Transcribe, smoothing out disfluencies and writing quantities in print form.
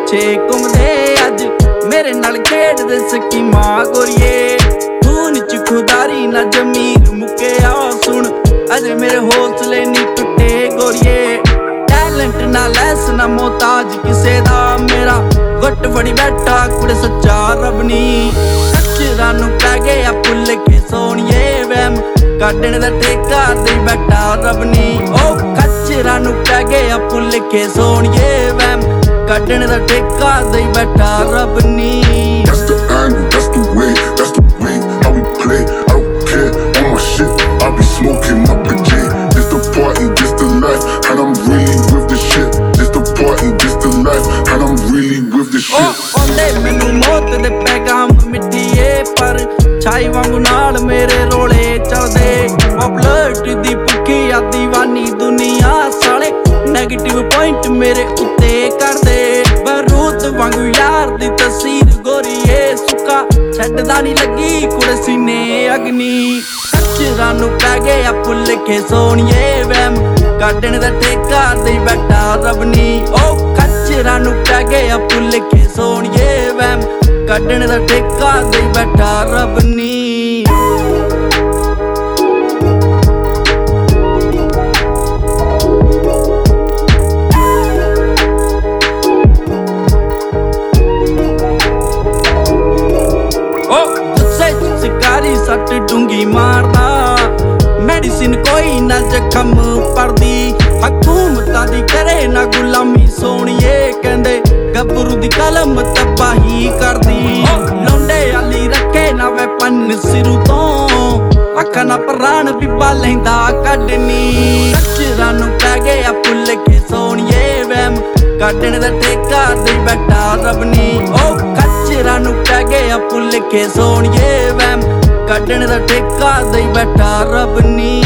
ਪਿੱਛੇ ਘੁੰਮਦੇ ਅੱਜ ਮੇਰੇ ਨਾਲ ਖੇਡਦੇ ਸਕੀਮਾਂ ਗੋਰੀਏ। ਖੂਨ ਚ ਖੁਦਾਰੀ ਨਾ ਜ਼ਮੀਰ ਮੁੱਕਿਆ ਸੁਣ ਅਜੇ ਮੇਰੇ ਹੌਸਲੇ ਨੀ ਟੁੱਟੇ ਗੋਰੀਏ। ਟੈਲੈਂਟ ਨਾ ਲੈਸ ਨਾ ਮੋਹਤਾਜ ਕਿਸੇ ਦਾ ਮੇਰਾ ਗੁੱਟ ਫੜੀ ਬੈਠਾ ਕੁੜੇ ਸੱਚਾ ਰੱਬ ਨੀ। ਕੱਚਰਾਂ ਨੂੰ ਪੈ ਗਿਆ ਭੁੱਲ ਕੇ ਸੋਹਣੀਏ ਵਹਿਮ ਕੱਢਣ ਦਾ ਠੇਕਾ ਦੇਈ ਬੈਠਾ ਰੱਬ ਨੀ। ਉਹ ਕੱਚਰਾਂ ਨੂੰ ਪੈ ਗਿਆ ਭੁੱਲ ਕੇ ਸੋਹਣੀਏ ਵਹਿਮ ਕੱਢਣ ਦਾ ਠੇਕਾ ਦੇਈ ਬੈਠਾ ਰੱਬ ਨੀ। That's the angle, that's the way how we play. I don't care on my shit, I be smoking up a J. This the party, this the life, and I'm really with the shit. This the party, this the life, and I'm really with the shit. ਆਉਂਦੇ ਮੈਨੂੰ ਮੌਤ ਦੇ ਪੈਗਾਮ ਮਿੱਠੀਏ ਪਰ ਛਾਈ ਵਾਂਗੂ ਨਾਲ ਮੇਰੇ ਰੋਲੇ ਚੱਲਦੇ। ਪਪੂਲਰਿਟੀ ਦੀ ਭੁੱਖੀ ਆ ਦੀਵਾਨੀ ਦੁਨੀਆ ਸਾਲੇ ਨੈਗੇਟਿਵ ਪੁਆਇੰਟ ਮੇਰੇ ਉੱਤੇ ਕਰਦੇ। ਬਰੂਦ ਵਾਂਗੂ ਯਾਰ ਦੀ ਤਸਵੀਰ ਗੋਰੀਏ ਸੁੱਕਾ ਛੱਡਦਾ ਨੀ ਲੱਗੀ ਕੁੜੇ ਸੀਨੇ ਅਗਨੀ। ਕੱਚਰਾਂ ਨੂੰ ਪੈ ਗਿਆ ਭੁੱਲ ਕੇ ਸੋਹਣੀਏ ਵਹਿਮ ਕੱਢਣ ਦਾ ਠੇਕਾ ਦੇਈ ਬੈਠਾ ਰੱਬ ਨੀ। ਉਹ ਕੱਚਰਾਂ ਨੂੰ ਪੈ ਗਿਆ ਭੁੱਲ ਕੇ ਸੋਹਣੀਏ ਵਹਿਮ ਕੱਢਣ ਦਾ ਠੇਕਾ ਦੇਈ ਬੈਠਾ ਰੱਬ ਨੀ। ਸਿਕਾਰੀ ਸੱਟ ਡੂੰਗੀ ਮਾਰਦਾ ਮੈਡੀਸਿਨ ਕੋਈ ਨਾ ਜ਼ਖਮ ਪਰਦੀ। ਹਕੂਮਤਾਂ ਦੀ ਕਰੇ ਨਾ ਗੁਲਾਮੀ ਸੋਹਣੀਏ ਕਹਿੰਦੇ ਗੱਭਰੂ ਦੀ ਕਲਮ ਤਬਾਹੀ ਕਰਦੀ। ਲੌਂਡੇ ਆਲੀ ਰੱਖੇ ਨਾ ਵੈਪਨ ਸਿਰੂ ਤੋਂ ਅੱਖਾਂ ਨਾ ਪ੍ਰਾਣ ਬੀਬਾ ਲੈਂਦਾ ਕੱਢਨੀ। ਕੱਚਰਾਂ ਨੂੰ ਪੈ ਗਿਆ ਭੁੱਲ ਕੇ ਸੋਹਣੀਏ ਵਹਿਮ ਕੱਢਣ ਦਾ ਠੇਕਾ ਦੇਈ ਬੈਠਾ ਰੱਬ ਨੀ। ਉਹ ਕੱਚਰਾਂ ਨੂੰ ਪੈ ਗਿਆ ਭੁੱਲ ਕੇ ਸੋਹਣੀਏ ਵਹਿਮ ਕੱਢਣ ਦਾ ਠੇਕਾ ਦੇਈ ਬੈਠਾ ਰੱਬ ਨੀ।